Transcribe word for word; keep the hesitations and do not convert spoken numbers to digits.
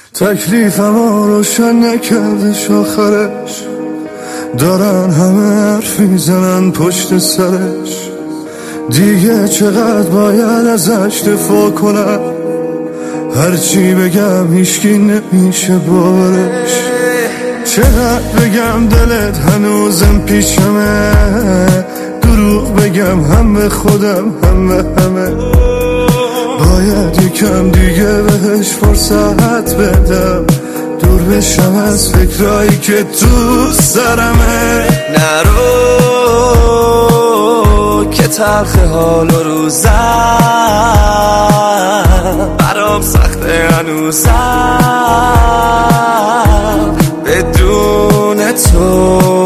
تکلیفم روشن نکردش آخرش، دارن همه حرف میزنن پشت سرش. دیگه چقدر باید ازش دفاع کنم، هرچی بگم هیچکی نمیشه باورش. چقدر بگم دلت هنوزم پیشمه، دروغ بگم هم به خودم هم به همه. باید یکم دیگه بهش فرصت بدم، دور بشم از فکرایی که تو سرمه. نرو که تلخ حال و روزم برام سخته هنوزم، بدون تو